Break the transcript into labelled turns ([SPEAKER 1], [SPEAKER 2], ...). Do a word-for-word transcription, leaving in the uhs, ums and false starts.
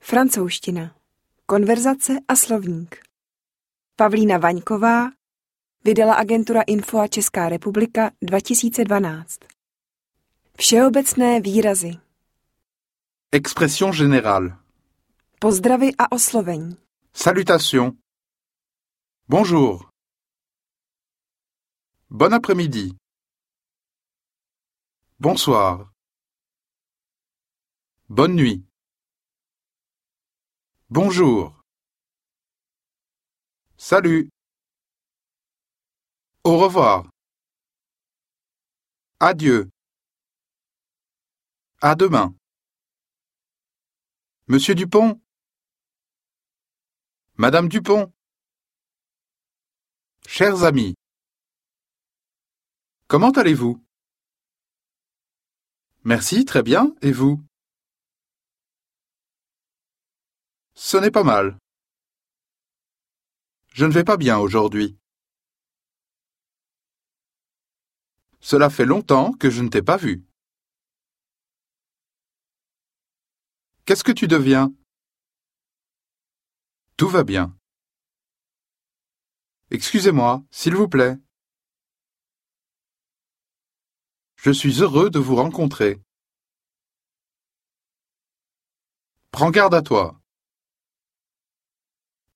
[SPEAKER 1] Francouzština. Konverzace a slovník. Pavlína Vaňková. Vydala agentura Info a Česká republika dva tisíce dvanáct. Všeobecné výrazy.
[SPEAKER 2] Expression générale.
[SPEAKER 1] Pozdravy a oslovení.
[SPEAKER 2] Salutations. Bonjour. Bon après-midi. Bonsoir. Bonne nuit. Bonjour. Salut. Au revoir. Adieu. À demain. Monsieur Dupont. Madame Dupont. Chers amis. Comment allez-vous? Merci, très bien. Et vous? Ce n'est pas mal. Je ne vais pas bien aujourd'hui. Cela fait longtemps que je ne t'ai pas vu. Qu'est-ce que tu deviens? Tout va bien. Excusez-moi, s'il vous plaît. Je suis heureux de vous rencontrer. Prends garde à toi.